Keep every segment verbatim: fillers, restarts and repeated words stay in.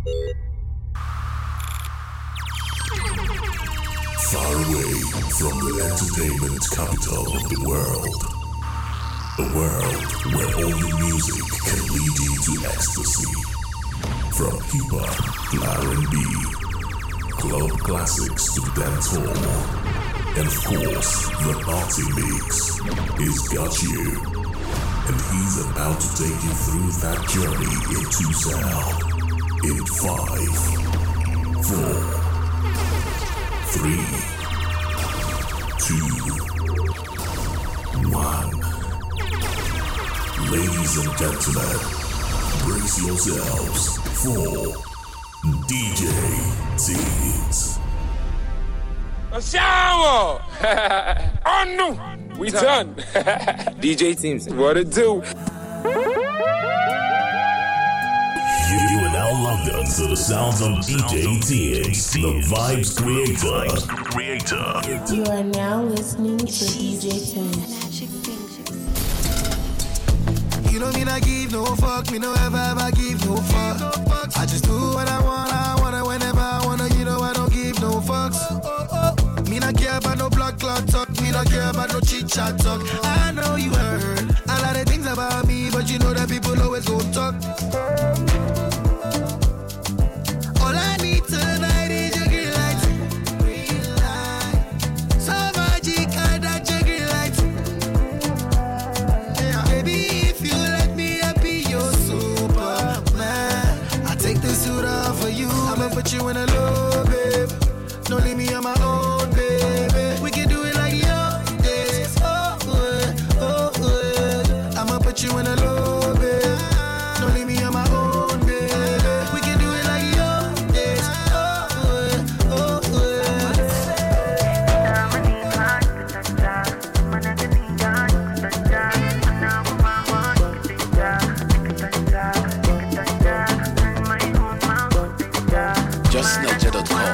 Far away from the entertainment capital of the world. A world where only music can lead you to ecstasy. From hip-hop to R and B, club classics to dancehall. And of course, the party mix. He's got you. And he's about to take you through that journey into sound. In five, four, three, two, one. Ladies and gentlemen, brace yourselves for D J Teams. A shower! Oh no! We done! D J Teams, what it do? You are now logged on to the sounds of D J Teams, the Vibes Creator. Creator. You are now listening to D J Teams. You know me not give no fuck, me no ever ever give no fuck. I just do what I want, I wanna whenever I wanna, you know I don't give no fucks. Me not care about no blood clot talk, me not care about no chit chat talk. I know you heard a lot of things about me, but you know that people always go talk. All I need tonight is your green light. Green light. So magic, I that your green light. Yeah. Baby, if you let me, I be your Superman. I take the suit off for you, I'ma put you in a low, babe. Don't leave me on my own, baby. We can do it like young days. Oh, oh, oh, oh. I'ma put you in a low, babe. Don't leave me on my own, baby. We can do it like young days. Oh, oh, oh, oh. just nature dot com.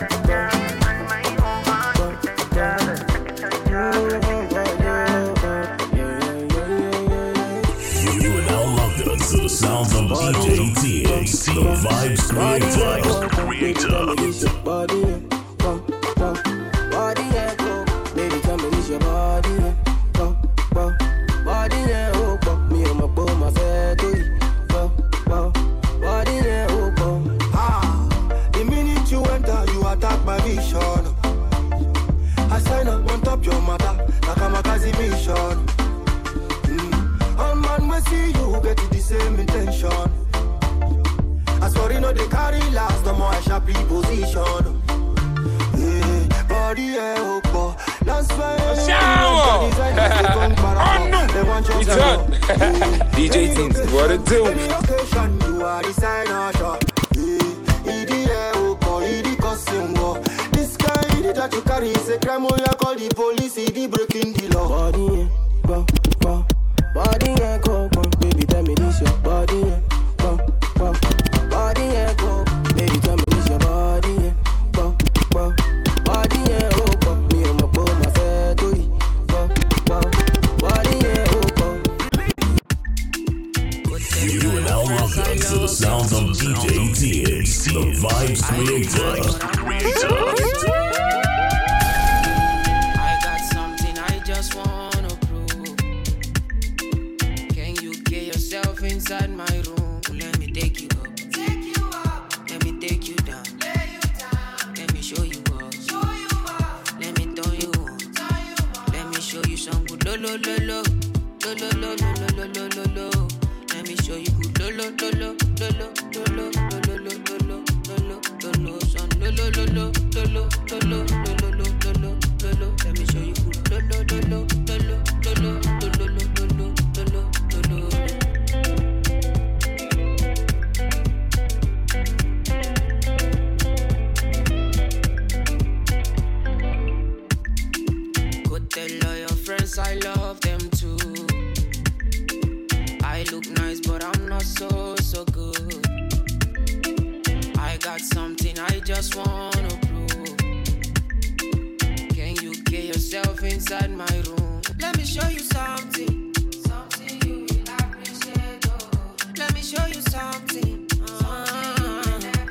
Sounds of D J T X, the Vibes Creator. Creator. Body, go, go, body, go. Baby, tell me this your body, go, go, body, go, go. Me and my boy, my fat, go, go, body, go, go. Ah, the minute you enter, you attack my vision. I sign up on top your mother, like I'm a Kazi mission. All man we see you get to the same intention. As for you know they carry last, the more I sharp reposition. Yeah, body yeah, oh, that's why shower. Oh no, we done. D J Teams, what it do? Any occasion you are the signer shot. Yeah, it yeah, oh, it the custom war. This guy that you carry is a crime. You call the police, he the breaking the law. Body, go, go. Body and go, go, baby, tell me this your body and go, go. Body and go, baby, tell me this your body and go, go. Body and go, go. Me and my boy, my fat, go, go, go. Body and go, go. You are now logged on to the sounds of D J T X, the Vibes Creator. Creator. I got something I just want. Inside my room, let me take you up. Take you up. Let me take you down. Lay you down. Let me show you up. Show you up. Let me turn you on. Turn you on. Let me show you some good lo lo lo lo lo lo lo lo lo lo lo lo. Let me show you good lo lo lo lo lo lo lo lo lo lo lo lo lo lo son lo lo lo lo lo lo lo lo lo lo lo lo. Let me show you good lo lo lo lo lo lo lo lo lo lo. I love them too. I look nice, but I'm not so, so good. I got something I just wanna prove. Can you get yourself inside my room? Let me show you something. Something you will appreciate. Oh. Let me show you something. Uh, something you will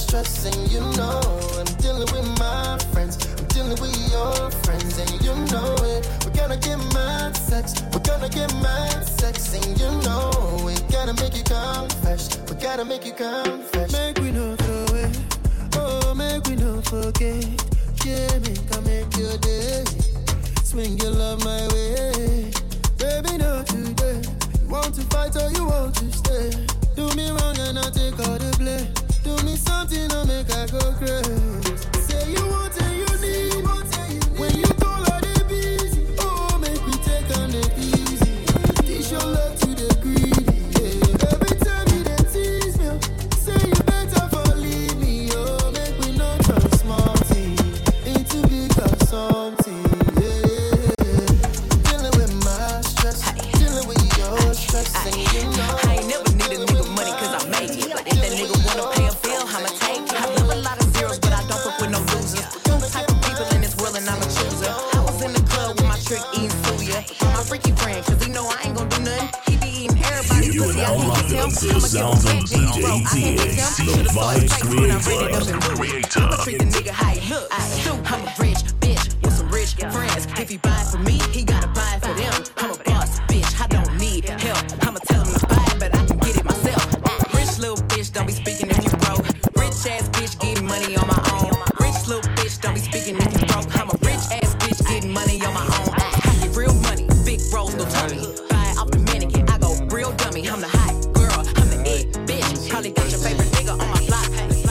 stress, and you know I'm dealing with my friends. I'm dealing with your friends, and you know it. We're gonna get mad sex. We're gonna get mad sex, and you know we gotta make you come fresh. We gotta make you come fresh. Make we no throw it. Oh, make we no forget. Yeah, make I make your day. Swing your love my way. Baby, not today. You want to fight or you want to stay? Do me wrong and I take all the blame. Do me something to make I go crazy. Say you want and you need. When you call her they busy. Oh, make me take on the easy. Teach your love to the greedy. Yeah. Every time you they tease me, say you better for leave me. Oh, make me not turn small thing into big or something. Yeah. Dealing with my stress, dealing with your stress, and you know. I ain't never need a nigga money cause I make it. But if that nigga wanna pay a bill, I'ma take it. I live a lot of zeros, but I don't fuck with no losers. Them type of people in this world and I'm a chooser. I was in the club with my trick eating suya. My freaky friend, cause he know I ain't gon' do nothing. He be eating everybody pussy. I can't get him. I'ma Sounds give on him D J I can't get him. T X, the Should've started vibes fighting when I'm ready creator. to do it. I'ma treat the nigga how he look. I do. I'm a rich bitch with some rich friends. If he buy for me, he gotta buy for them. I'm a boss bitch, I don't need help. I'ma tell him to buy it, but I can get it myself. Rich little bitch, don't be speaking if you broke. Rich ass bitch getting money on my own. Rich little bitch, don't be speaking if you broke. I'm a rich ass bitch getting money on my own. I get real money, big rolls, no tummy. Buy it off the mannequin, I go real dummy. I'm the hot girl, I'm the egg bitch. Probably got your favorite nigga on my block.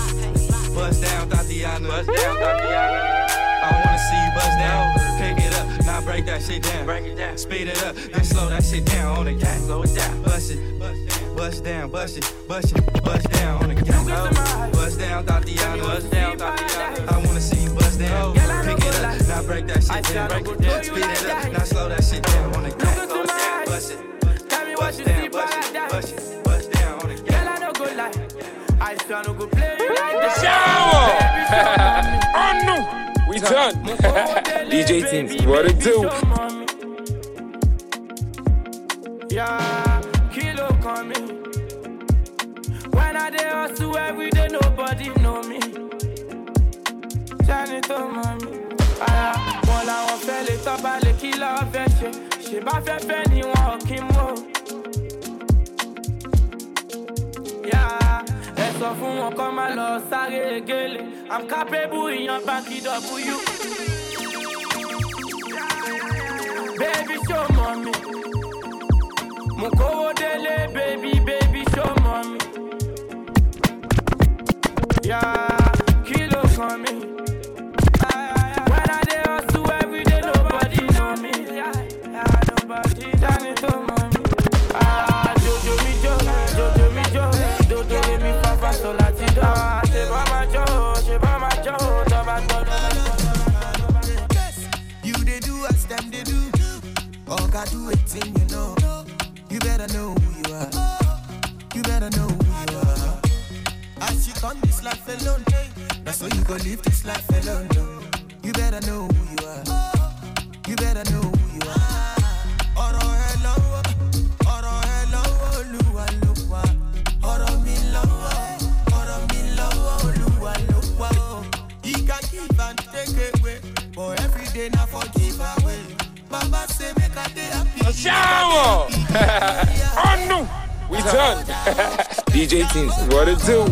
Bust down, Tatiana. Bust down, Tatiana. I wanna see you bust down. Pick it up, now break that shit down. Break it down. Speed it up, then slow that shit down on the gas. Slow it down. Bust it, bust down, bust it, bust it, bust down on the gas. Bust down, Tatiana. Bust down, Tatiana. I wanna see you bust down. Pick it up, now break that shit down. Break it down. Speed it up, now slow that shit down on the gas. Bust it, Tell me what bust you down, see bust by it, that. bust it, bust down on the gas. Girl, I no go lie. I swear I no go play you like that. Shower! Oh no! We done. D J Teams, what it do? Yeah, kilo coming. When I dey hustle every day, nobody know me. Janito mami. Aya, wọn làwọn fẹ́ lè tọ́ba lè kí lọ́ọ́ fẹ́ ṣe. Ṣé bá fẹ́ fẹ́ ni wọn ò kí mú. Yeah, ẹ sọ fún wọn kọ́ máa lọ sáré gélé. I'm capable ìyan báńkì W. Baby show mommy. Mo kówó délé, baby, baby show mommy. Yeah, kilo coming. When I dey hustle every day, nobody know me. Yeah, yeah, nobody done it to mommy. Ah, Jojo mi jo, Jojo mi jo, Jojo mi fa fa so lati do. Ah, ṣe bá ma jo, ṣe bá ma jo, tó bá tó lọ. You they do as them they do. All God do it thing you know. You better know who you are. You better know who you are. As you come this life alone, that's how you go live this life alone. No. You better know who you are. You better know who you are. Ọ̀rọ̀ ẹ lọ́wọ́, ọ̀rọ̀ ẹ lọ́wọ́, Olúwa ló wà. Ọ̀rọ̀ mi lọ́wọ́, ọ̀rọ̀ mi lọ́wọ́, Olúwa ló wà. He can give and take away, but every day na for give away. Baba say make I dey happy. Shower! Oh no! We done. D J Teams, what it do?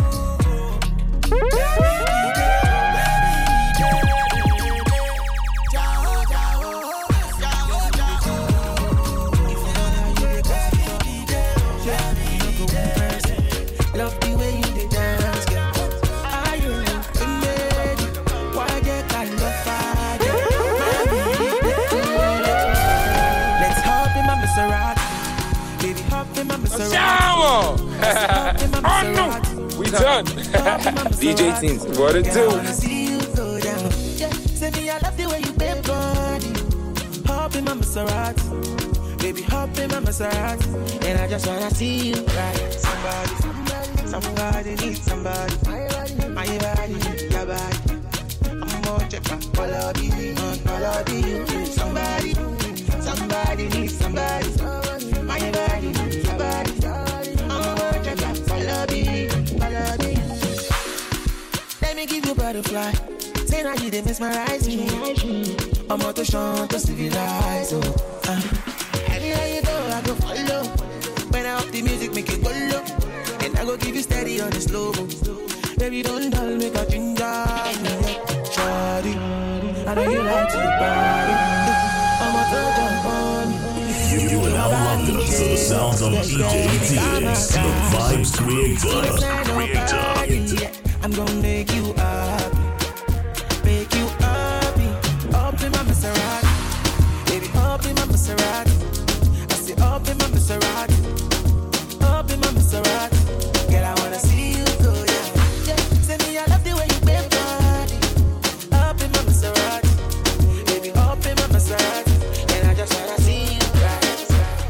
Love the way you dey dance, girl. Are you the lady? Why get kind of fire? Let's hop in my Maserati, baby, hop in my Maserati. Shower! Oh no! We done. D J Teams, what it do? See you go down. Yeah, say me I love the way you bend body. Hop in my Maserati, baby, hop in my Maserati, and I just wanna see you right. Somebody, somebody, somebody needs somebody. My body, your body. I'm more check my quality, quality. Somebody, somebody needs somebody. My body, your body. I'm more check my quality, quality. butterfly. Say now you didn't mesmerize me. I'm out to show to civilize. Oh, uh. Anywhere you go, I go follow. When I up the music, make it go low. And I go give you steady on the slow. Baby, don't dull, make a ginger. Shawty, I know you like to party. I'm out to jump on you. You are now locked into the sounds of D J T X, the Vibes Creator. Creator. I'm gonna make you happy. Make you happy. Up in my Maserati. Baby, up in my Maserati. I say up in my Maserati. Up in my Maserati. Girl, I wanna see you go, yeah. Yeah, say me I love the way you bend body. Up in my Maserati. Baby, up in my Maserati. And I just wanna see you rise.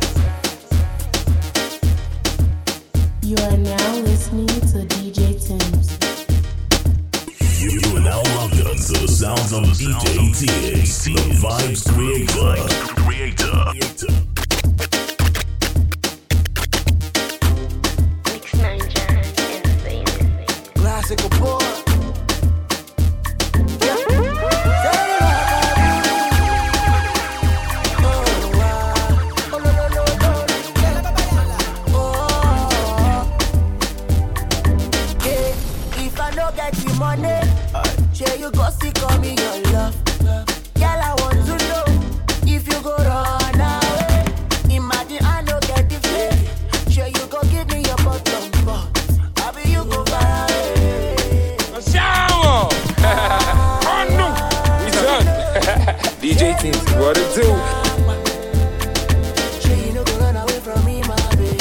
You are now listening to D J Tim's. You are now locked into the sounds of D J T X, the Vibes Creator. Creator. Classic boy. If I no get the money, share you go see call me your love. Girl, I want to know if you go run away. Imagine I no get the fame. Share you go give me your bottom part. I be you go far away. Shower! Oh no! We done. D J Teams, what it do? Share you no go run away from me, my baby.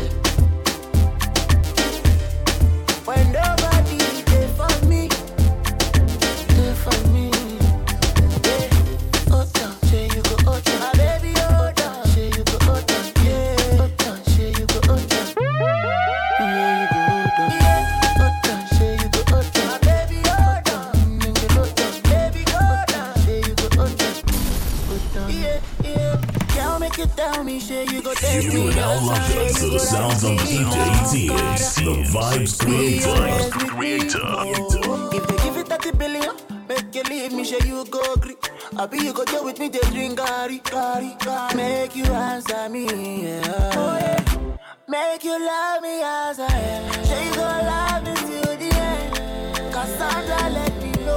When nobody there for me, there for me. Yeah, oh down, share you go oh down, my baby oh down, share you go oh down, yeah, oh down, share you go oh down, yeah you go oh down, yeah, oh down, share you go oh down, my baby oh down, you go oh down, baby go down, share you go oh down, oh down, yeah yeah. Girl, make you tell me, share you go take You me are now locked outside, into the sounds of D J T X, the Vibes Creator. Creator. If they give it thirty billion, make you leave me, share you go agree. I be you go deal with me, they drink gari, gari, gari. Make you answer me, yeah. Oh, yeah. Make you love me as I am. Share you go love me till the end. Cassandra, let me know.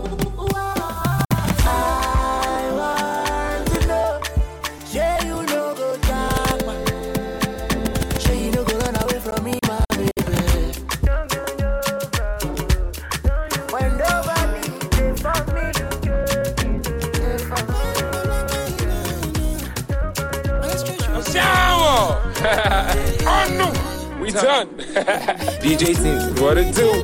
I want to know. Share you no go down, man. Share you no go run away from me, my baby. When nobody there for me, there for me. Shower! Oh no! We done. D J Teams, what it do?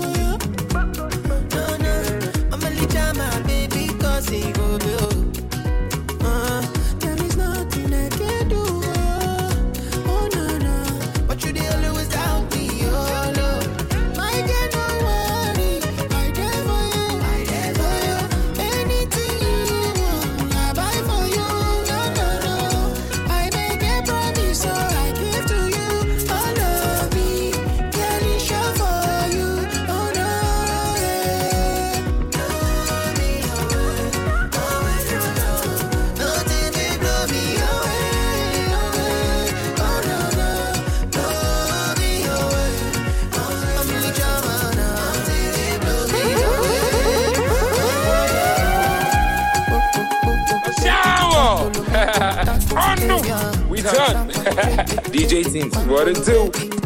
I'm a little my baby, cause he go do. Uh, there is nothing I can do. Oh, no, no. But you the only was out me, oh, no. My girl, don't worry. I there for you. I there for you. Anything you want, I buy for you. No, no, no. I make a promise, so I give to you. All of me, girl, it's sure for you. Oh, no, yeah. Nothing they blow me away, away. Oh, no, no. Blow me away. I'm really drama now. Nothing they blow me Shower! Oh no! We done. D J Teams, what it do?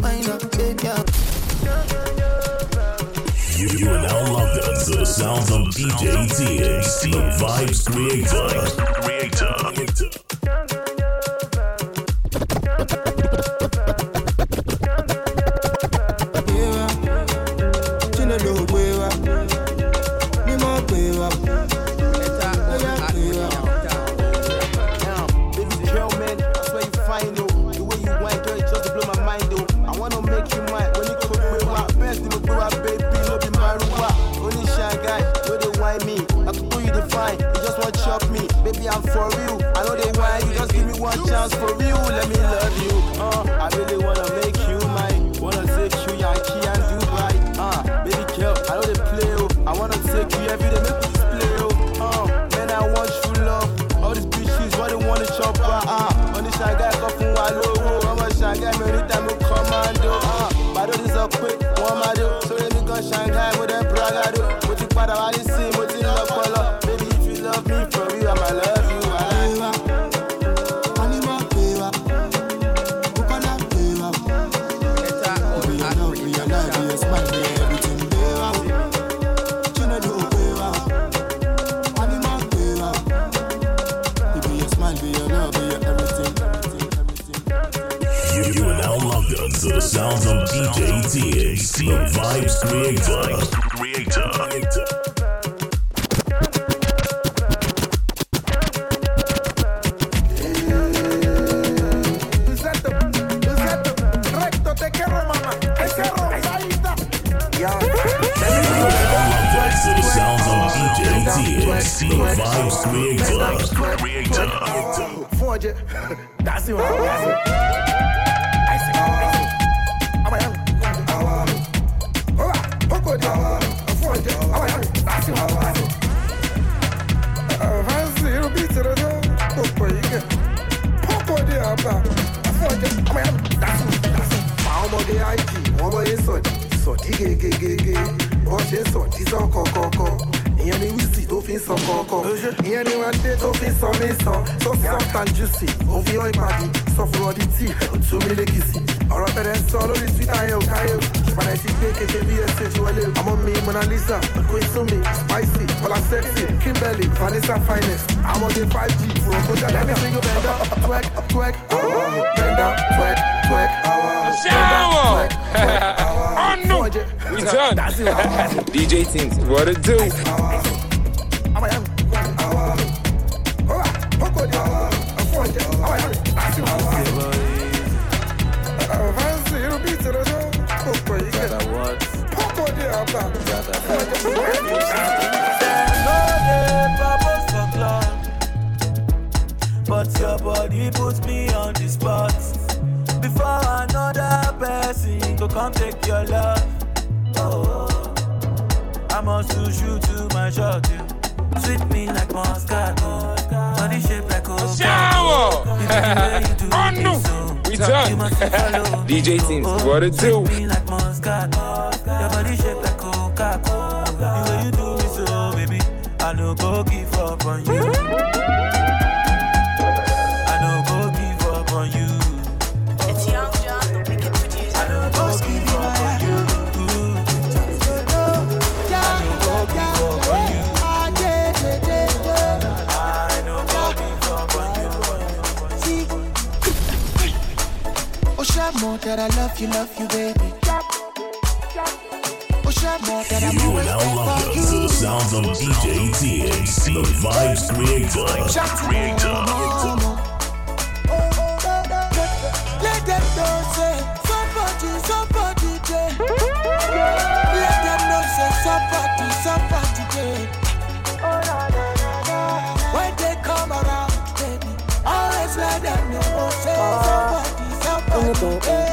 You, you are now locked into the sounds of D J T X, the Vibes Creator. Creator. I'm for real, I know they want Shanghai, mo dem Bragado. Mo ti padà wá ní sí, mo ti lọ pọlọ. Baby, if you love me for real, I'ma love you. To the sounds of D J T X, the Vibes Creator. Creator. Creator. To the sounds of D J T X, the Vibes Creator. Creator. That's it. Ìyẹn ni wíìsì tó fi ń sọ kọ̀ọ̀kan. Ìyẹn ni wọ́n dé tó fi ń sọ mí sàn. So soft and juicy, ó fi hàn ìpàdé. Sọ fún ọdí tí ó tún mí lékìsì. Ọ̀rọ̀ tẹ̀lé ń sọ lórí Twitter yẹn ò káyé o. Ìpàdé ti gbé kékeré bí ẹsẹ̀ tí wọlé o. Ọmọ mi Mona Lisa, Queen Sumi, Spicy, Bola Sexy, Kimberly, Vanessa Finest. Àwọn ọdẹ five G, fún ọkọ̀ jáde. Let me see you bend up, twerk, twerk, bend up, twerk, twerk, Shower! Oh no! We done. D J Teams, what it do? But your body puts me on the spot. Before another person go come take your love. Oh, I must lose you to my shot. Yeah. Sweet me like Moscato, body shape like a shower. Oh no, we done. D J Teams, what it do? Sweet me like Moscato, your body shape like Coca-Cola. The way you do me so, baby, I no go give up on you. I no go give up on you. It's Young John, the wicked producer. I no go give up on you. I no go give up on you. I no go give up on you. Oh, Shamo, that I love you, love you, baby. Oh, Shamo, that I'm You are always now there locked for up you. to the sounds of D J T X, the Vibes Creator. Creator. Let them know, say, somebody, somebody, day. Let them know, say, somebody, somebody, day. When they come around, baby, always let them know, say, somebody, somebody, day.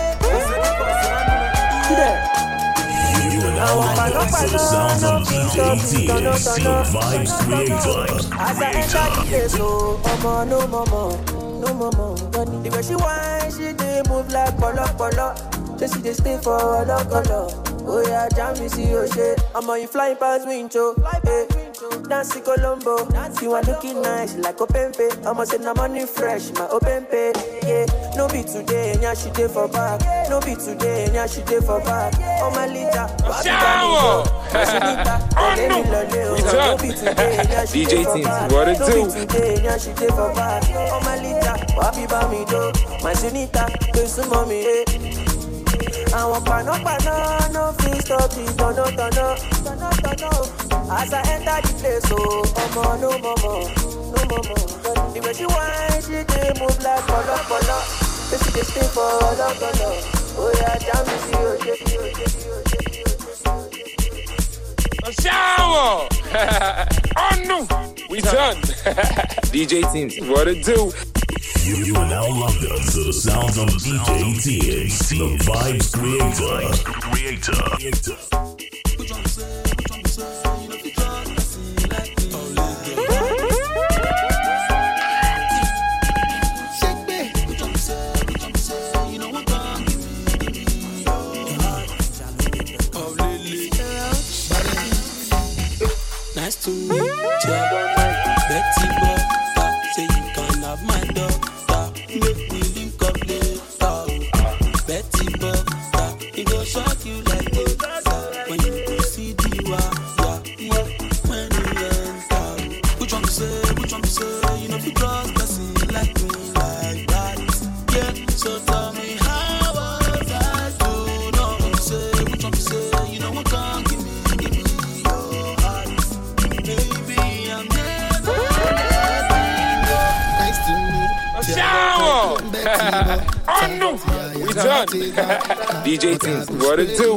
You are now locked up to the sounds of D J T X, the Vibes Creator. As I enter the place, oh, mama, no mama, no mama. The way she whine, she dey move like polo polo. So she dey stay for a long color. Oh yeah, jam me see your shit. I'm on you flying past window. Hey, dancing Colombo. You are looking nice like open pay. I'ma say na money fresh, my open pay. Yeah, no be today, yeah she dey for back. No be today, yeah she dey for back. Oh my lita, shower. Oh no, we done. D J Teams, what it do? Today, yeah she dey for back. Oh my lita, wapi ba mi do? My sunita, kesu mommy. I want pano pano, no free stop the tono tono, tono tono. As I enter the place, oh, mama, no mama, no mama. The way she whine, she dey move like polo polo. So she dey stay for a long color. Oh yeah, jam me see you, see you, see you, see you. Shower! Oh no, we done. D J Teams, what it do? You, you are now locked up to the sounds of D J T X, the Vibes Creator. Creator. shock you like this. When you see the wow, yeah, when you enter. Which one to say, which one to say, you know, if you trust person like me, like that. Yeah, so tell me how was I to know what to say, which one to say, you know what can't give me, give me your heart. Baby, I'm never letting go. Nice to meet you. Shower! Oh no! We done. D J Teams, what it do?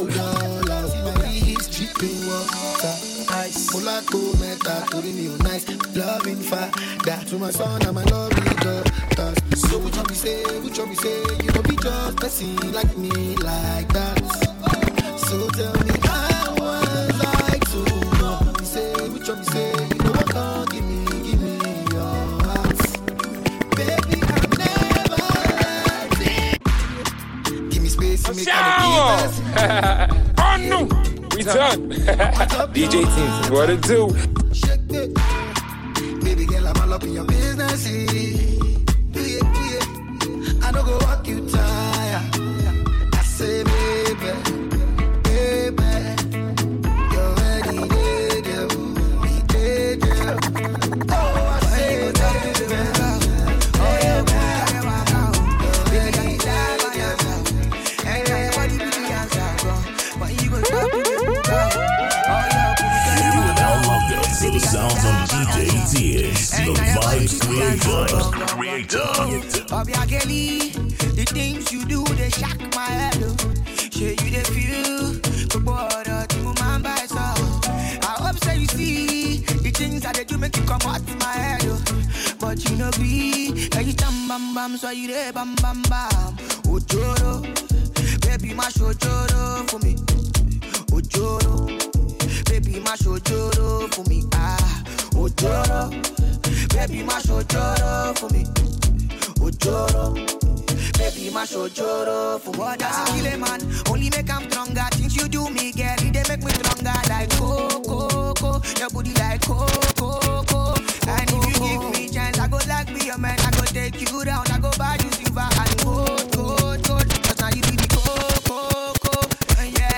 Loving fire, that to my son and my love daughter. So which one we say, which one we say, you know be just person like me like that. So tell me how was I to know? We say, which one we say, you know what can't give me, give me your heart. Baby, I'm never letting. Give me space, you make Shower! Oh no! We done. D J Teams, what it do? Baby girl, I'm all up in your business. Yeah, yeah. I don't go walk you tired. I say, baby, baby, you're ready, girl. We did, girl. Oh, I say, baby, oh, yeah, baby, you're ready, girl. Ain't nobody be the answer, but you gon' stop me. To the sounds of D J Tears, the Vibes Creator. The things you do, they shock my head. Show you the feel, the border, the woman by so. I hope so you see the things that they do make you come out my head. But you know be, can you stand bam bam, so you there bam bam bam. Ojoro, baby, my ojoro for me. Ojoro. Baby, my ojoro for me, ah, ojoro. Baby, my ojoro for me, ojoro. Baby, my ojoro for me. What does it kill a man? Only make him stronger. Things you do me, girl, they make me stronger. Like coco, coco, your booty like coco, coco. And if you give me chance, I go like be your man. I go take you down, I go buy you silver and gold, gold, gold. Cause now you be the coco, coco, yeah.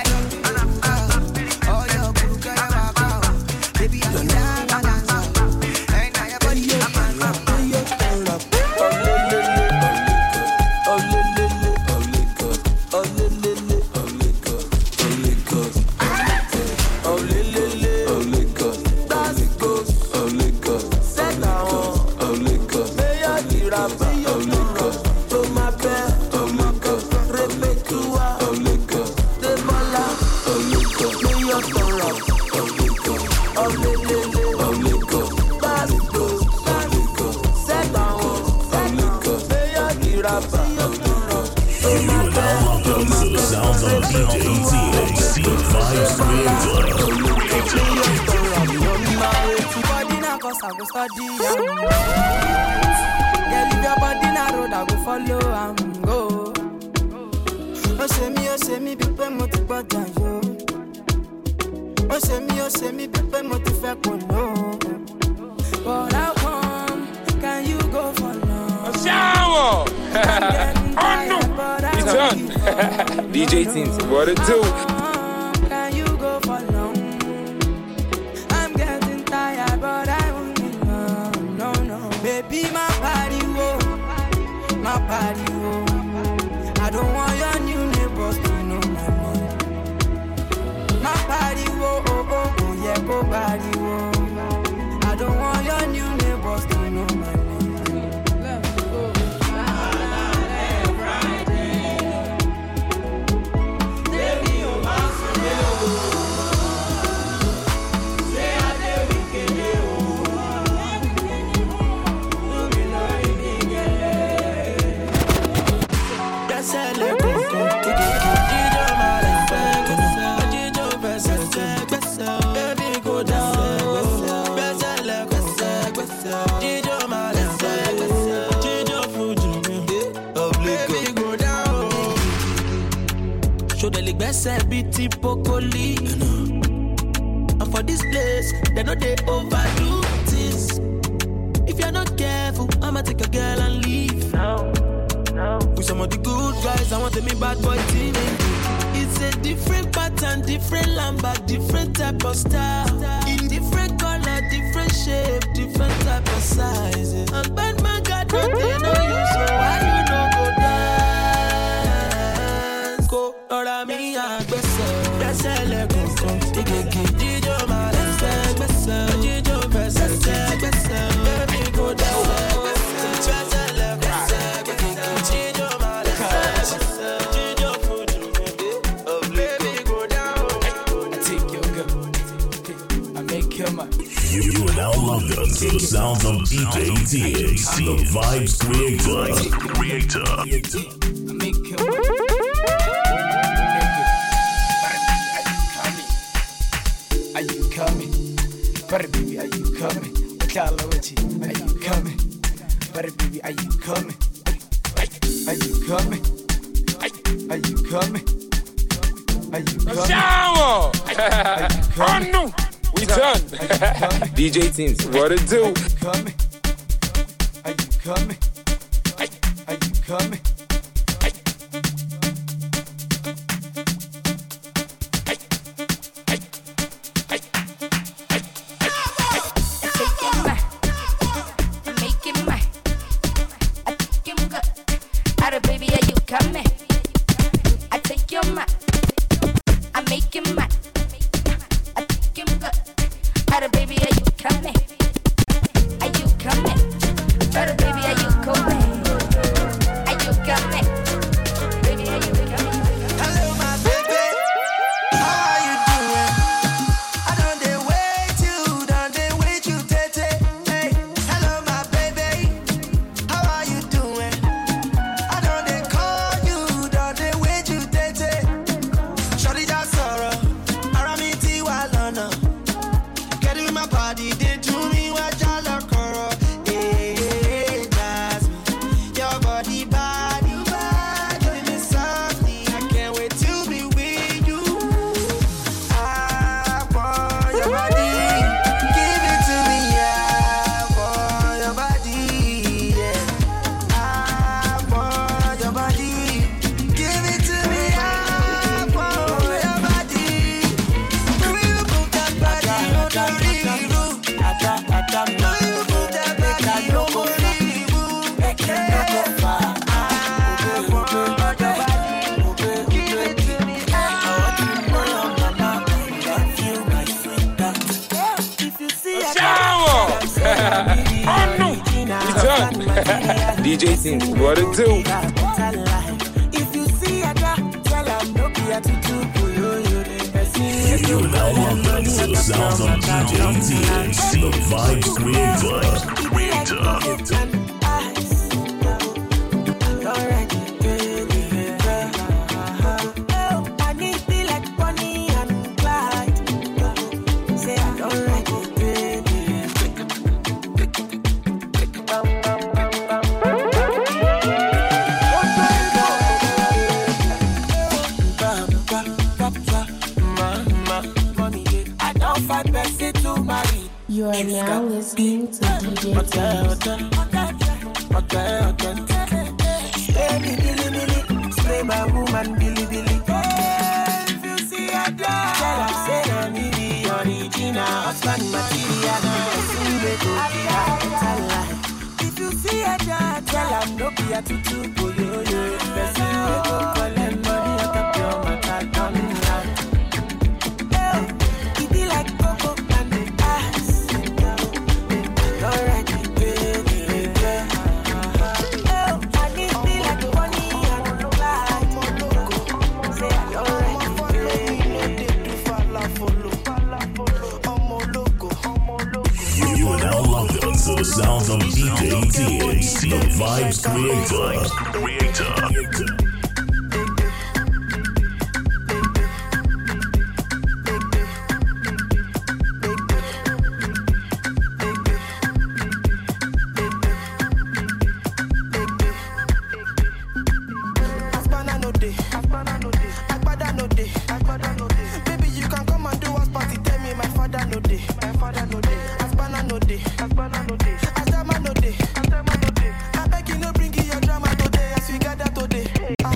I go study am. Girl, if your body na road, I go follow am go. Oh, say me, oh, say me, people mo ti gbọ́dọ̀ yo. Oh, say me, oh, say me, people mo ti fẹ́ kò lọ. But how come can you go for long? Shower! Oh no! We done. D J Teams, what it do? Can you go for long? I'm getting tired, but I baby, my body, whoa, my body, whoa. I don't want your new neighbors to know my name. My body, whoa, oh, oh, oh, yeah, go body, whoa. I don't want your new neighbors to know my name. Let's go. Baby, oh, my say I did wicked, oh. Celebrity Pocoli, and for this place, they know they overdo this. If you're not careful, I'ma take a girl and leave. No, no. With some of the good guys, I want to be bad boy team. It's a different and different lamba, different type of style. In different color, different shape, different type of sizes. And bad man got nothing on you, so why you no go dance? Go, Lord, me a gbese, gbese le koko, digege, jijo ma gbese, gbese, jijo gbese, gbese, baby go dance, gbese le gbese, jijo ma gbese, jijo fudu, baby go down. I take your girl, I make your man. You, you are now logged on to the sounds of D J T X, the Vibes Creator. Creator. I make your man. Are you coming? But baby, are you coming? Are you coming? But baby, are you coming? Are you coming? Are you coming? Are you coming? Shower! Oh no! We done. D J Teams, what it do? Are you coming? Are you coming? Are you coming? Baby, are you coming? I take your man. I make him mad. I take him good. Other baby, are you coming? Are you coming? Other baby, are you coming? Are you coming? Baby, are you coming? Hello, my baby. How are you doing? I don't they wait you, don't they wait you, tete. Hey, hello, my baby. How are you doing? I don't they call you, don't they wait you, tete. Shorty just sorrow, Arami tiwa lana. Get in my body, they do me what y'all coro. Hey, Jasmine, your body body bad, doing me softly. I can't wait to be with you. I want your body, give it to me. I want your body, yeah. I want your body, give it to me. I want your body. Will you move that body on the river? Will you move that body on the river? I want your body, give it to me. I if you see a Shower! Oh no! We done. D J Teams, what it do? if you see a girl, tell her no be a tutu puyo yo. You are now logged on to the sounds of D J T X, the Vibes Creator. Creator. I need be like Bonnie and Clyde. Say I don't like it, baby. I don't fight person to marry. You are now listening to D J Teams. Spray me, Billy, Billy. Spray my woman, Billy, Billy. If you see a girl, tell her, say, I need the original husband material. If you see a girl, tell her, no be a tutu, boyo, yo. Person we go collect money, I top your matter, done now. It be like Coco and the ass. Alright, baby, girl. I need be like Bonnie and Clyde. Say I don't like You, you are now logged on to the sounds of D J T X, the Vibes Creator. Creator. Aspana no day, Agbada no day. Baby, you can come and do us party. Tell me my father no day, Aspana no day, Ajama no day. I beg you no bring your drama today as we gather today.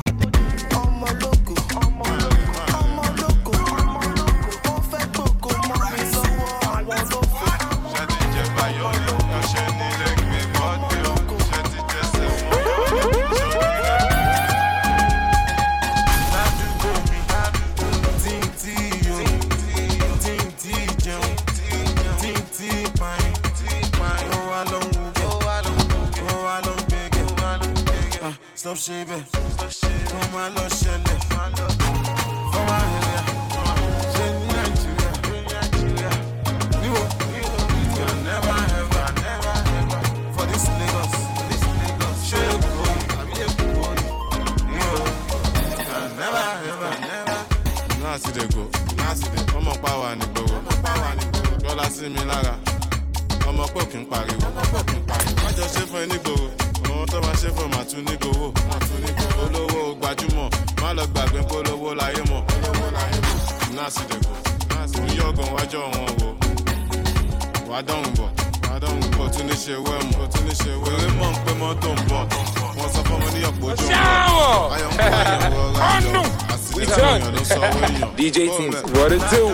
ṣe bẹ́ẹ̀, kó máa lọ ṣẹlẹ̀. Fọ́ máa hẹ̀rẹ̀, ṣe ní Nàìjíríà. Níwò, you can never ever, never ever for this Lagos, this Lagos. Ṣé èkó, àbí èkó ni? Níwò, you can never ever, never. Náà sì dé go, náà sì dé. Ọmọ pa wà ní gbòòrò, ọmọ pa wà ní gbòòrò. Lọ́la sí mi lára, ọmọ pọ̀ kí n pariwo, ọmọ pọ̀ kí n pariwo. Má jọ ṣe fún ẹ ní gbòòrò. Àwọn tó máa ṣe fún màá tún ní gbowó, màá tún ní gbowó. Olówó gbajúmọ̀, má lọ gbàgbé pé olówó láyé mọ̀. Olówó láyé mọ̀. Náà sì dẹ̀kọ̀, náà sì ní yọ̀gàn wájọ́ wọn wò. Wà á dọ̀hùn bọ̀, wà á dọ̀hùn bọ̀. Tún ní ṣe wẹ́mù, ó tún ní ṣe wẹ́mù. Eré mọ̀ ń pé mọ́tò ń bọ̀. Wọ́n sọ fún ọmọ ní ọ̀pọ̀ ojú ọ̀rọ̀. Ayọ̀ ń kó àyàn rọra jọ. Àsìlẹ̀ èèyàn ló sọ owó èèyàn. D J Teams, what it do?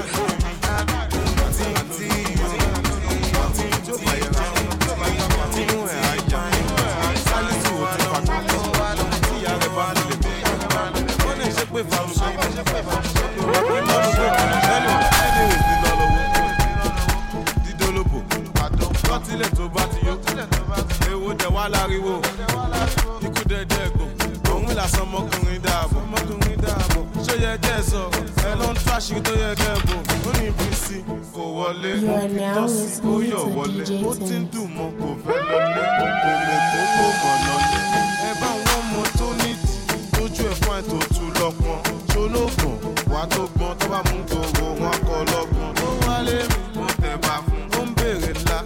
Tílẹ̀ tó bá ti yó, èwo dẹ̀ wá láriwo, ikú dẹ̀dẹ̀ gbò, òun làsán ọmọkùnrin dáàbò, ọmọkùnrin dáàbò, ṣó yẹ kẹ́ ẹ sọ, ẹ ló ń tó àṣírí tó yẹ kẹ́ ẹ bò, ó ní ibi sí, kò wọlé, ó fi tọ́ sí, ó yọ̀ wọlé, ó ti ń dùn mọ́, kò fẹ́ lọlé, kò lè tó kó mọ̀ lọlé. Ẹ bá wọn mọ tó nídìí, lójú ẹ̀ fún ètò òtú lọ́pọ̀n, ṣó ló gbọ̀n, wà tó gbọ́n, tó bá mú gbòòrò, wọn kọ́ lọ́gbọ̀n. Ó wálé mi, mo tẹ̀ bá fún, ó ń béèrè ńlá,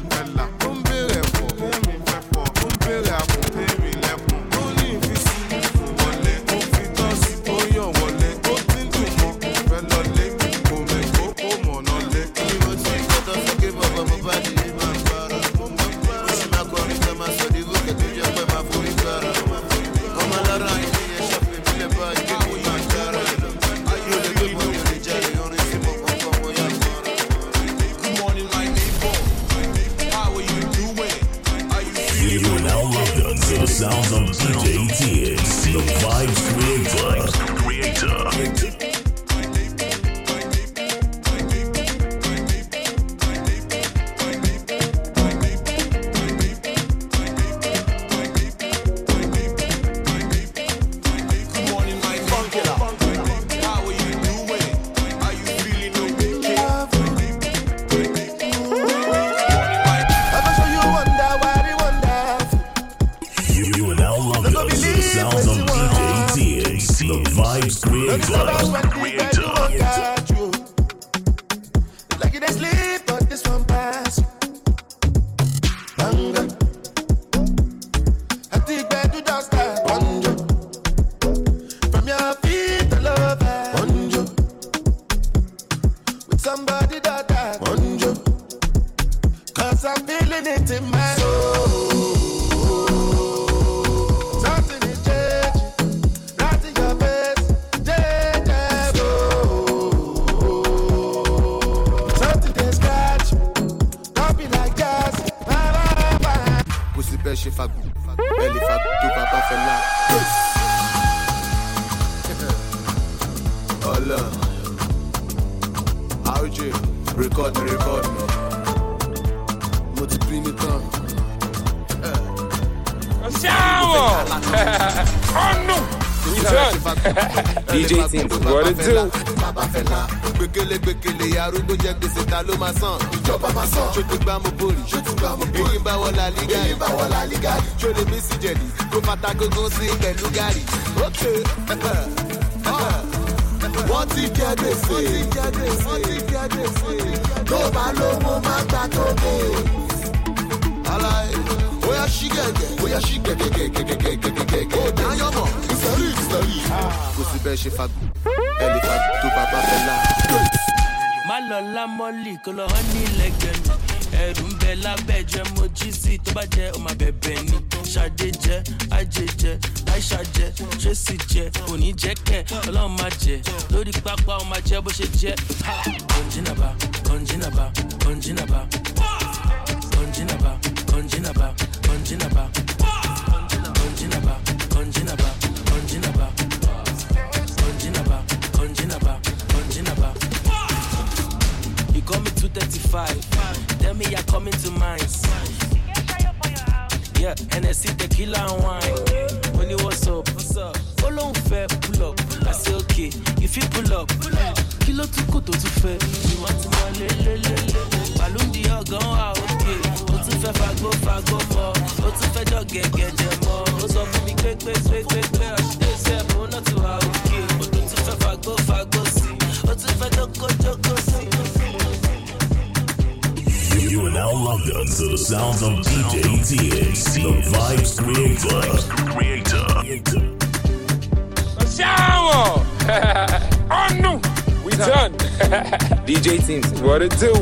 sounds of D J Tears, the Vibes Creator. Creator. D J Teams, what it do? Gbekele gbekele arúgbó jẹ gbèsè ta ló máa san. Ìjọba máa san. Ṣó ti gbá mo bòrì? Ṣó ti gbá mo bòrì? Èyí ń bá wọlé àlígàrí. Èyí ń bá wọlé àlígàrí. Ṣó lè mí sí jẹ̀dí? Kó fata gógó sí pẹ̀lú gàrí. Ókè. Wọ́n ti jẹ gbèsè. Wọ́n ti jẹ gbèsè. Wọ́n ti jẹ gbèsè. Tó bá lówó máa gbà tó bò. Aláì. Oya ṣí gẹ̀gẹ̀. Oya ṣí gẹ̀gẹ̀gẹ̀gẹ̀gẹ̀gẹ̀gẹ̀. Ó dáyọ̀ mọ̀. Ìsọ̀rí ìsọ̀rí. Kò sí bẹ́ẹ̀ ṣe fagbó. Ẹ lè fagbó tó bàbá fẹ́ lá. Má lọ lámọ́lì kó lọ hán ní lẹ́gbẹ̀ẹ́ mi. Ẹ̀rù ń bẹ lábẹ́ jẹ́ mo jí sí tó bá jẹ́ ó máa bẹ̀bẹ̀ ni. Ṣadé jẹ́, Ajé jẹ́, Aisha jẹ́, Tracy jẹ́, òní jẹ́ kẹ̀, Ọlọ́run máa jẹ́. Lórí pápá ó máa jẹ́ bó ṣe jẹ́. Kọ̀njínàbà, kọ̀njínàbà, kọ̀njínàbà. Kọ̀njínàbà, kọ̀njínàbà, kọ̀njínàbà. Kọ̀njínàbà, kọ̀njínàbà, kọ̀njínàbà. Kọ̀njínàbà, kọ̀njínàbà, kọ̀njínàbà. You call me two thirty-five. Tell me you're coming to mine. Yeah, N S C tequila and wine. money, what's up? What's up? Follow fair, pull up. I say, okay, if you pull up, kilo to go to fair. You want to go, le, le, le, le. Balloon the hug, ah, okay. O to fair, fago, fago, more. O to fair, dog, get, get them more. O so for me, quick, quick, quick, quick, quick. I should say, I'm not too hard, okay. O to fair, fago, fago, see. O to fair, dog, go, dog, go, see. You are now logged on to the sounds of D J T X, the Vibes Creator. Creator. Shower! Oh no! We done! D J Teams, what it do?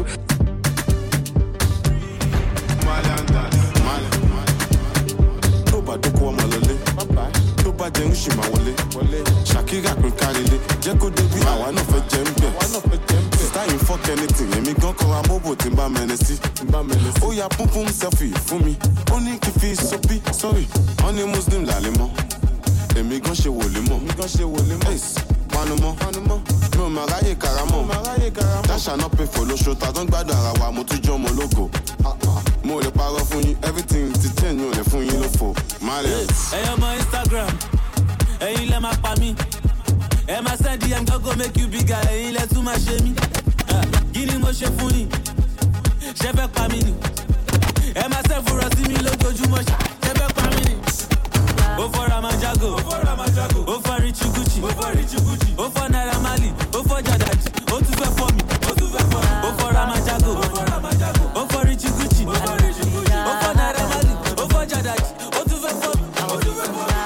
Shakira can carry it. Jeko Devi, I want to fetch them. Sister, you fuck anything. Let me go call a mobile timba menacey. Oh, yeah, pum pum selfie for me. Only if it's soapy, sorry. Only Muslim lalimo. Let me go show limo. Me go show limo. Ace, Panama, Panama. No, Maraye Karamo. Maraye Karamo. That shall not pay for the show. I don't bother. I want to join my logo. More the power for you. Everything to ten you. The phone you look for. Hey, I'm on Instagram. Hey, let my pa me. Hey, my son, I'm gonna go make you bigger. Hey, let to my shame. Give him a chefuni. Chef pa me. Hey, my son, for us, me look to you much. Chef pa me. Oh, for Ramajago. Oh, for Ramajago. Oh, for Richie Gucci. Oh, for Richie Gucci. Oh, for Naira Mali. Oh, for Jadaji. Oh, to fair for me. Oh, to fair for me. Oh, for Ramajago. Oh, for Ramajago. Oh, for Richie Gucci. Oh, for Richie Gucci. Oh, for Naira Mali. Oh, for Jadaji. Oh, to fair for me. Oh, to fair for me.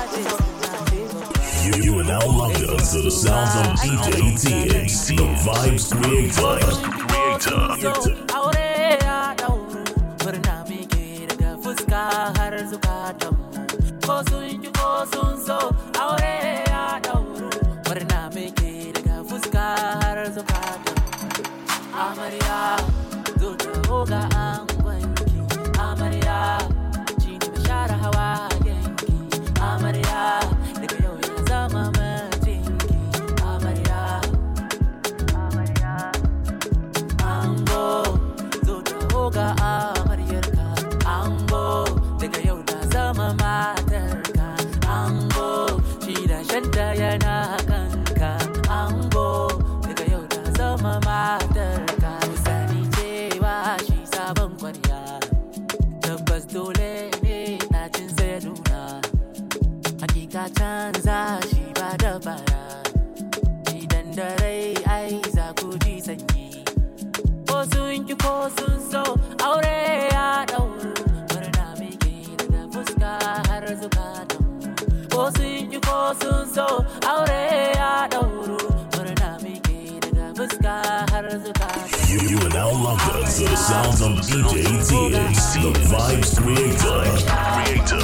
You are now logged on to the sounds of D J T X, the Vibes Creator. You are now logged on to the sounds of D J T X, the Vibes Creator.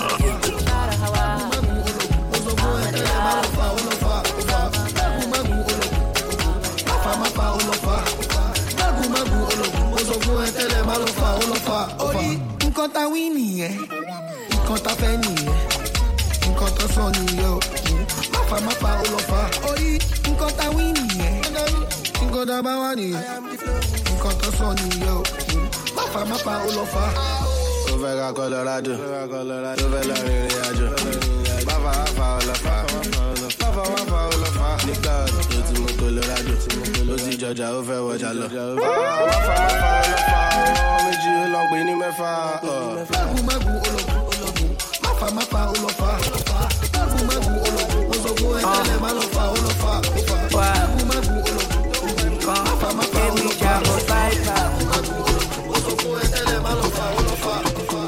Nǹkan tá wí nìyẹn, nǹkan tá fẹ́ nìyẹn, nǹkan tó sọ nìyẹn. Máfa máfa ó lọ fà. Orí nǹkan tá wí nìyẹn, nǹkan tá bá wà nìyẹn, nǹkan tó sọ nìyẹn. Máfa máfa ó lọ fà. Ó fẹ́ ká Colorado, ó fẹ́ lọ rìnrìn àjò. Máfa máfa ó lọ fà. Máfa máfa ó lọ fà. Nígbà tó ti mú Colorado, ó ti jọjà ó fẹ́ wọjà lọ. Máfa máfa ó lọ fà. Méjì ó lọ pé ní mẹ́fà. Mágùn mágùn ológun ológun. Máfa máfa ó lọ fà. Mágùn mágùn ológun. Oṣogbo ẹ̀jẹ̀ má lọ fà ó lọ fà. Mágùn mágùn ológun. Máfa máfa ó lọ fà. Mágùn mágùn ológun. Oṣogbo ẹ̀jẹ̀ má lọ fà ó lọ fà.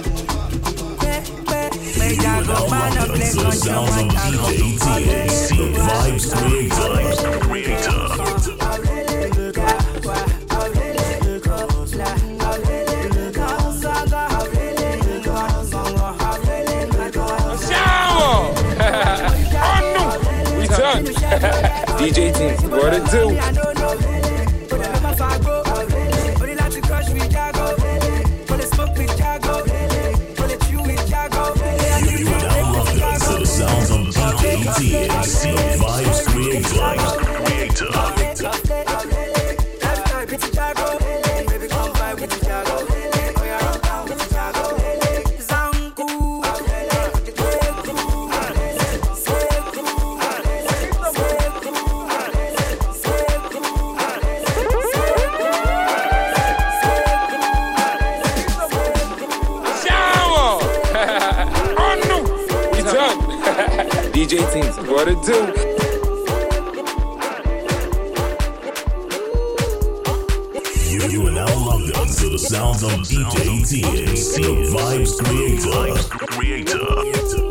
You are now logged on to the sounds of D J T X, the Vibes Creator. Creator. D J Teams, what it do? You are now logged on to the sounds of D J T X, the Vibes Creator. Creator. D J Teams, what it do? You, you are now locked on to the sounds of D J T X, the Vibes Creator. Creator.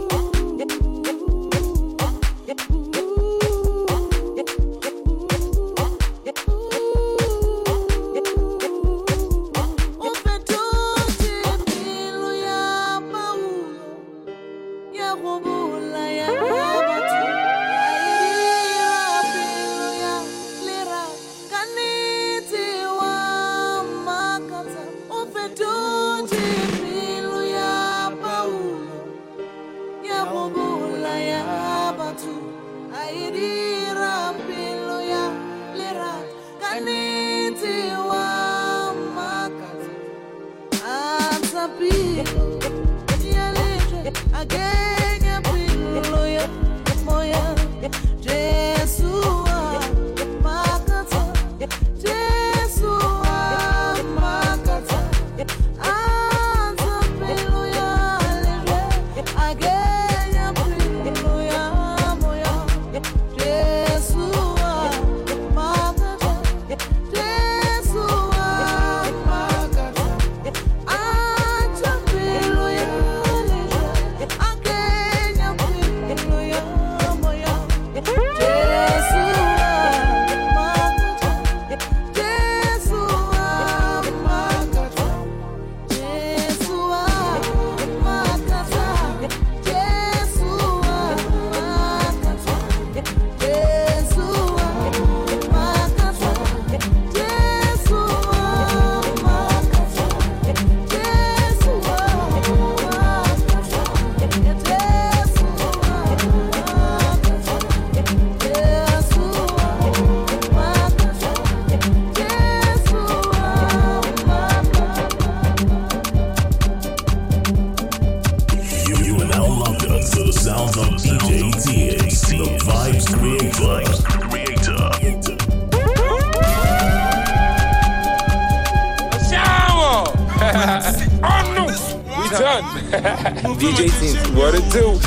D J Teams, what it do?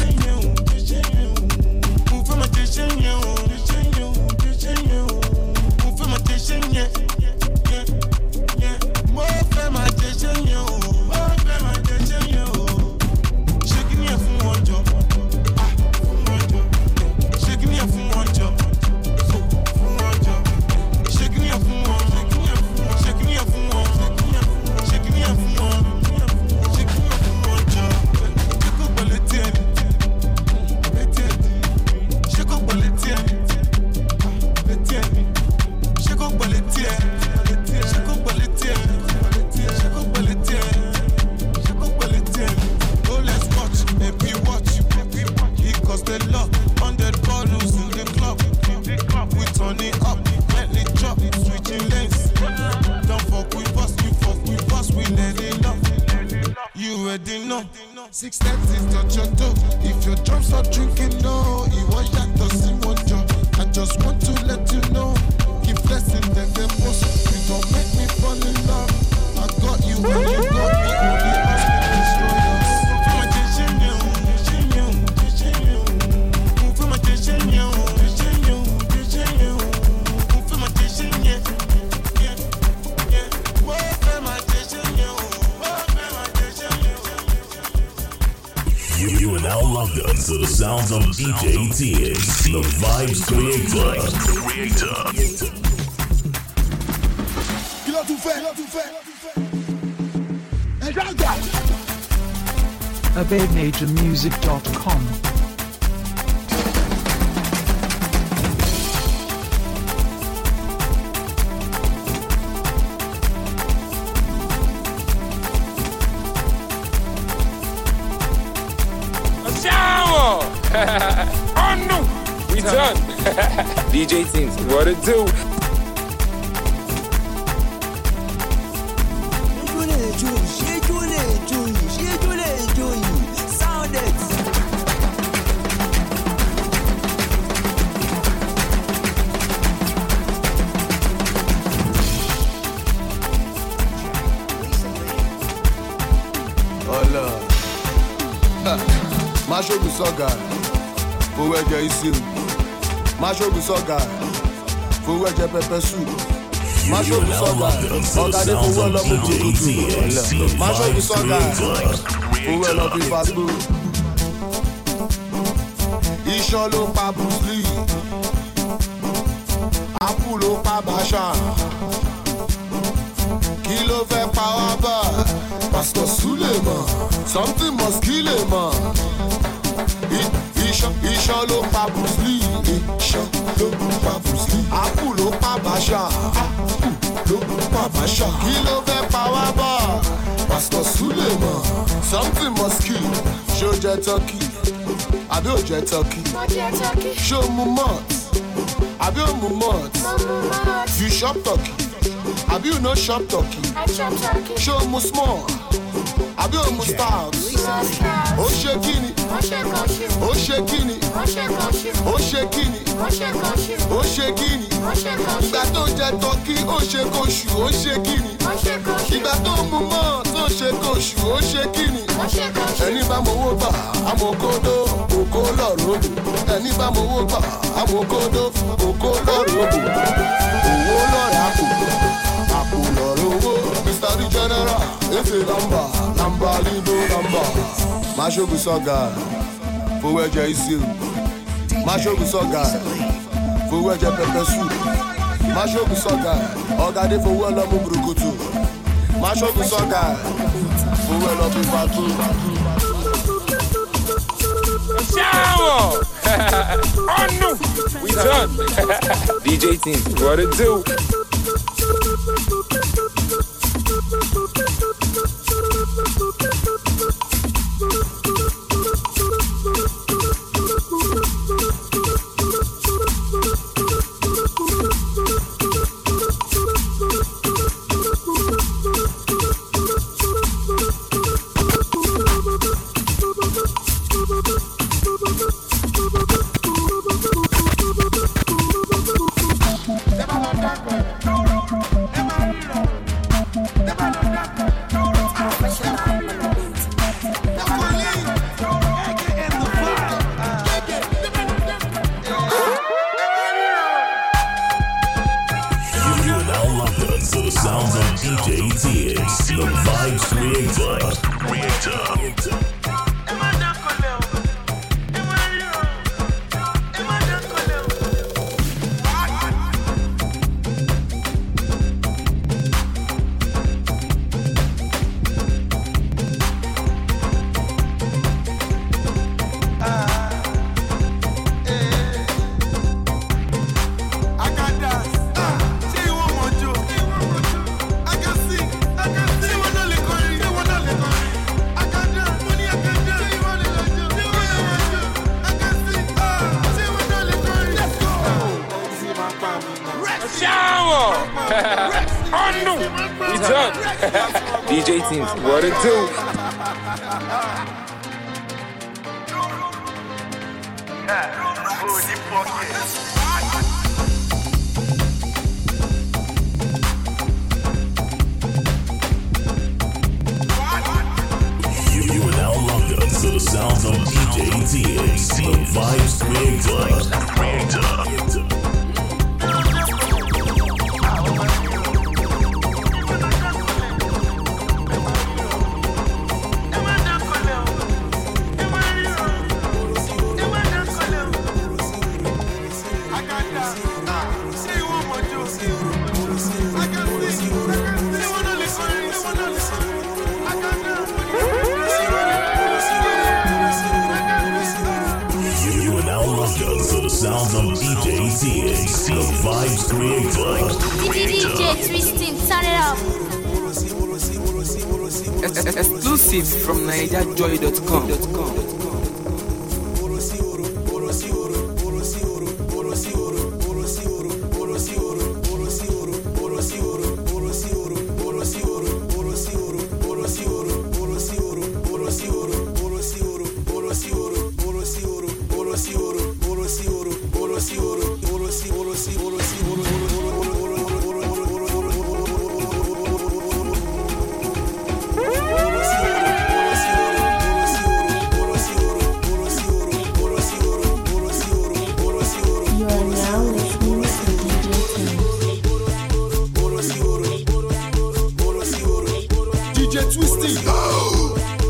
Six thirty touch your toe. If your drums are drinking, no, it was that doesn't want you. I just want to let you know. Keep blessing them, them most. You gon' make me fall in love. I got you when you got me. Only us can destroy us. Move my attention, you, attention, you, attention, you. Move my attention, you, attention, you, attention, you. Move my attention, yeah, yeah, yeah. Move my attention, you. You, you are now logged on to the sounds of D J T X, the Vibes Creator. Creator. Il a tout fait, il a tout fait. obey major music dot com. Oh no! We done! D J Teams, what it do? Macho Busoga. fowó ẹ̀jẹ̀ ìsìn. Máṣọ́gùn sọ́gà, fowó ẹ̀jẹ̀ pẹpẹ soup. Máṣọ́gùn sọ́gà, ọ̀gádé fowó ọlọ́mú burúkú. Máṣọ́gùn sọ́gà, fowó ẹlọ́bí fast food. Iṣan ló pa Bruce Lee. Apple ló pa Basha. Kí ló fẹ́ pa wá bá? Pastor Suleiman, something must kill a man. Iṣan Iṣan ló pa Bruce Lee. Iṣan ló pa Bruce Lee. Apple ló pa Basha. Apple ló pa Basha. Kí ló fẹ́ pa wá bá? Pastor Suleiman, something must kill. Ṣé o jẹ turkey? Àbí o jẹ turkey? Mo jẹ turkey. Ṣé o mu malt? Àbí o mu malt? Mo mu malt. You chop turkey? Àbí you no chop turkey? I chop turkey. Ṣé o mu small? Àbí o mu stout? Ó ṣe kíni? Ó ṣe kọ́ṣù. Ó ṣe kíni? Ó ṣe kọ́ṣù. Ó ṣe kíni? Ó ṣe kọ́ṣù. Ó ṣe kíni? Ó ṣe kọ́ṣù. Ìgbà tó jẹ tọ́kì ó ṣe kóṣù ó ṣe kíni? Ó ṣe kọ́ṣù. Ìgbà tó mu mọ́ tó ṣe kóṣù ó ṣe kíni? Ó ṣe kọ́ṣù. Ẹni bá mowó gbà amòkodo òkó lọ́rọ̀ odò. Ẹni bá mowó gbà amòkodo òkó lọ́rọ̀ odò. Owó lọ́rọ̀ àpò, àpò lọ́rọ̀ owó. Mister The General, efe lamba, lamba lido lamba. Máṣọ́gùn sọ́gà, fowó ẹ̀jẹ̀ ìsìn. Máṣọ́gùn sọ́gà, fowó ẹ̀jẹ̀ pẹpẹ soup. Máṣọ́gùn sọ́gà, ọ̀gádé fowó ẹlọ́mú burúkutu. Máṣọ́gùn sọ́gà, fowó ẹlọ́bí fatu. Shower! Oh no! We done! D J Team, what it do? Oh no! We done! D J Teams, what it do? You, you are now locked into the sounds of D J T X, the Vibes Creator. Creator. Sounds of D J T X, the Vibes Creator. D J Twisting, turn it up. Exclusive from Niger Joy dot com. Let's go.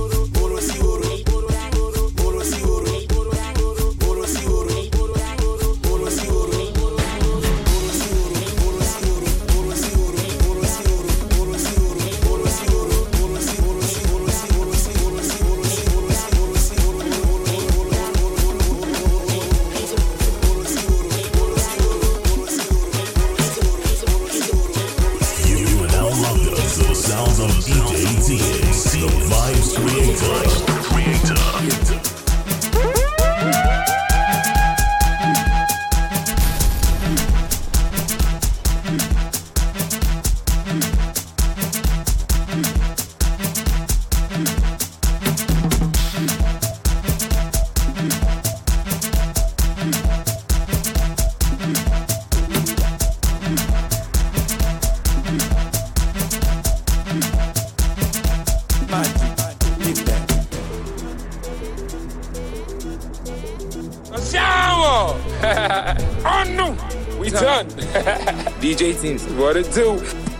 Oh no, we done. D J Teams, what it do?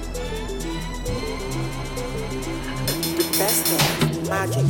The best of magic.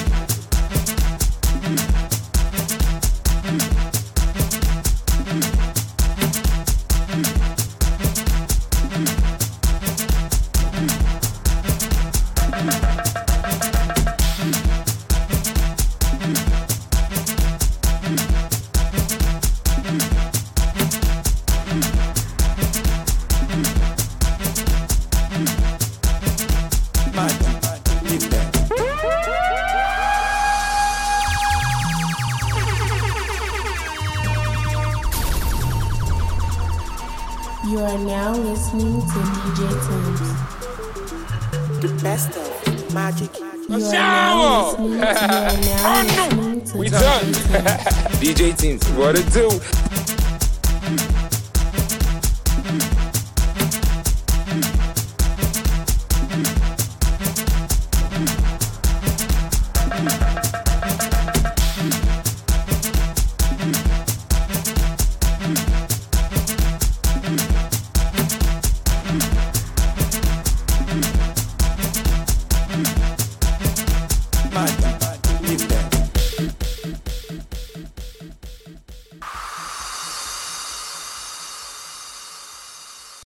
You are now listening to D J Teams. The best of magic. You are now listening to, you are now listening to We D J done. Teams. D J Teams, what it do?